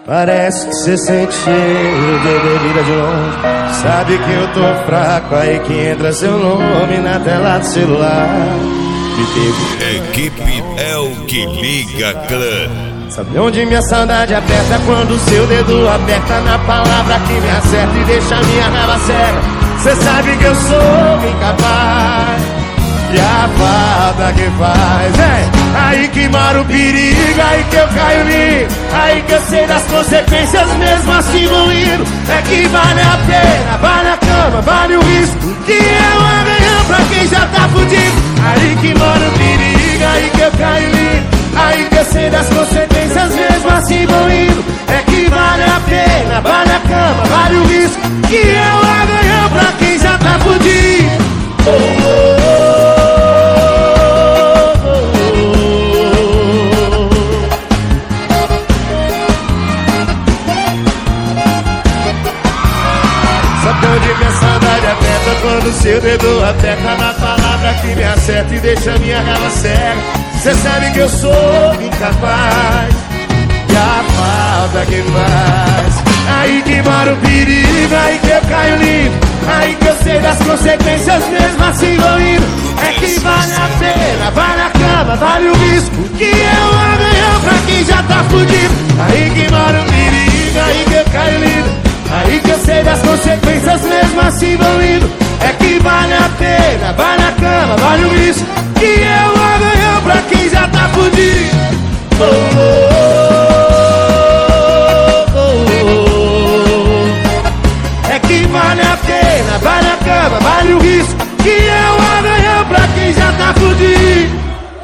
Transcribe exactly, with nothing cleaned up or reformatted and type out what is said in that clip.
Parece que cê sente cheiro de bebida de longe. Sabe que eu tô fraco, aí que entra seu nome na tela do celular. Me pego. Equipe é o que liga clã. Sabe onde minha saudade aperta? Quando seu dedo aperta na palavra que me acerta e deixa minha raiva cega. Cê sabe que eu sou incapaz e a falta que faz é aí que mora o perigo, aí que eu caio lindo, aí que eu sei das consequências mesmo assim vou indo. É que vale a pena, vale a cama, vale o risco, que é o amanhã pra quem já tá fudido. Aí que mora o perigo, aí que eu caio lindo, aí que eu sei das consequências mesmo assim vou indo. É que vale a pena, vale a cama, vale o risco, que é o amanhã pra quem já tá fudido. Oh, oh, oh. Onde minha saudade aperta, quando seu dedo aperta na palavra que me acerta e deixa minha raiva cega. Cê sabe que eu sou incapaz e a falta que faz. Aí que mora o perigo, aí que eu caio limpo, aí que eu sei das consequências mesmo assim vou indo. É que vale a pena, vale a cama, vale o risco, que é o amanhã pra quem já tá fudido. Aí que mora o perigo, aí que eu caio limpo, aí que eu sei das consequências mesmo assim vão indo. É que vale a pena, vale a cama, vale o risco, que é o amanhã pra quem já tá fudido. Oh, oh.